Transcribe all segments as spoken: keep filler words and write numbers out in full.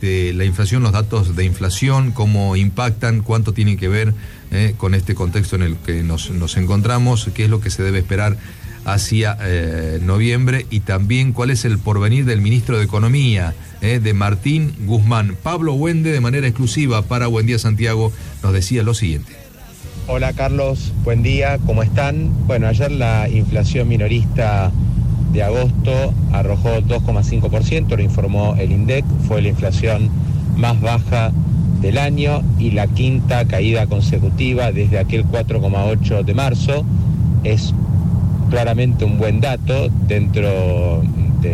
este, la inflación, los datos de inflación, cómo impactan, cuánto tienen que ver eh, con este contexto en el que nos, nos encontramos, qué es lo que se debe esperar hacia eh, noviembre, y también cuál es el porvenir del ministro de Economía, eh, de Martín Guzmán. Pablo Wende, de manera exclusiva para Buen Día Santiago, nos decía lo siguiente. Hola Carlos, buen día, ¿cómo están? Bueno, ayer la inflación minorista de agosto arrojó dos coma cinco por ciento, lo informó el INDEC, fue la inflación más baja del año y la quinta caída consecutiva desde aquel cuatro coma ocho por ciento de marzo. Es claramente un buen dato dentro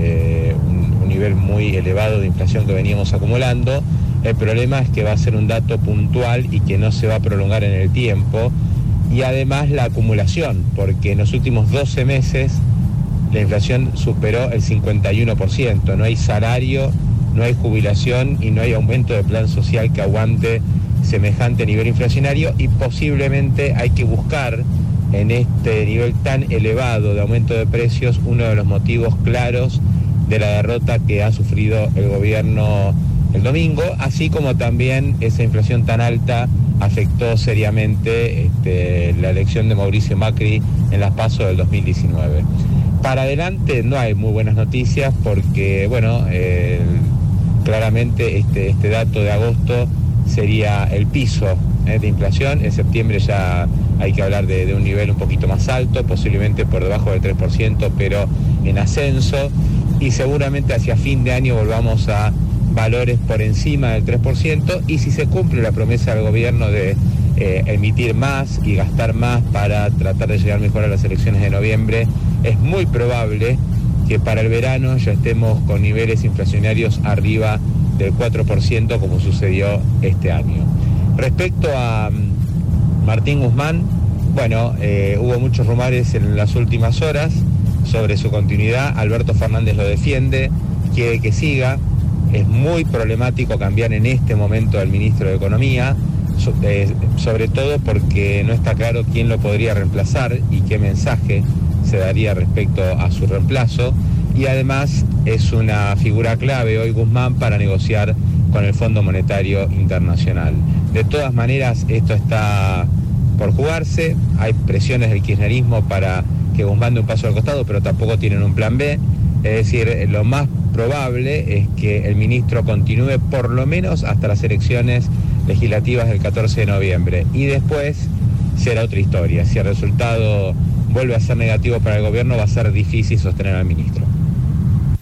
de un, un nivel muy elevado de inflación que veníamos acumulando. El problema es que va a ser un dato puntual y que no se va a prolongar en el tiempo, y además la acumulación, porque en los últimos doce meses la inflación superó el cincuenta y uno por ciento, no hay salario, no hay jubilación y no hay aumento de plan social que aguante semejante nivel inflacionario, y posiblemente hay que buscar en este nivel tan elevado de aumento de precios uno de los motivos claros de la derrota que ha sufrido el gobierno el domingo, así como también esa inflación tan alta afectó seriamente este, la elección de Mauricio Macri en las PASO del dos mil diecinueve. Para adelante no hay muy buenas noticias porque, bueno, eh, claramente este, este dato de agosto sería el piso eh, de inflación. En septiembre ya hay que hablar de, de un nivel un poquito más alto, posiblemente por debajo del tres por ciento, pero en ascenso, y seguramente hacia fin de año volvamos a valores por encima del tres por ciento, y si se cumple la promesa del gobierno de eh, emitir más y gastar más para tratar de llegar mejor a las elecciones de noviembre, es muy probable que para el verano ya estemos con niveles inflacionarios arriba del cuatro por ciento, como sucedió este año. Respecto a um, Martín Guzmán, bueno, eh, hubo muchos rumores en las últimas horas sobre su continuidad. Alberto Fernández lo defiende, quiere que siga. Es muy problemático cambiar en este momento al ministro de Economía, so, eh, sobre todo porque no está claro quién lo podría reemplazar y qué mensaje se daría respecto a su reemplazo, y además es una figura clave hoy Guzmán para negociar con el Fondo Monetario Internacional. De todas maneras, esto está por jugarse, hay presiones del kirchnerismo para que Guzmán dé un paso al costado, pero tampoco tienen un plan B, es decir, lo más probable es que el ministro continúe por lo menos hasta las elecciones legislativas del catorce de noviembre, y después será otra historia. Si el resultado vuelve a ser negativo para el gobierno, va a ser difícil sostener al ministro.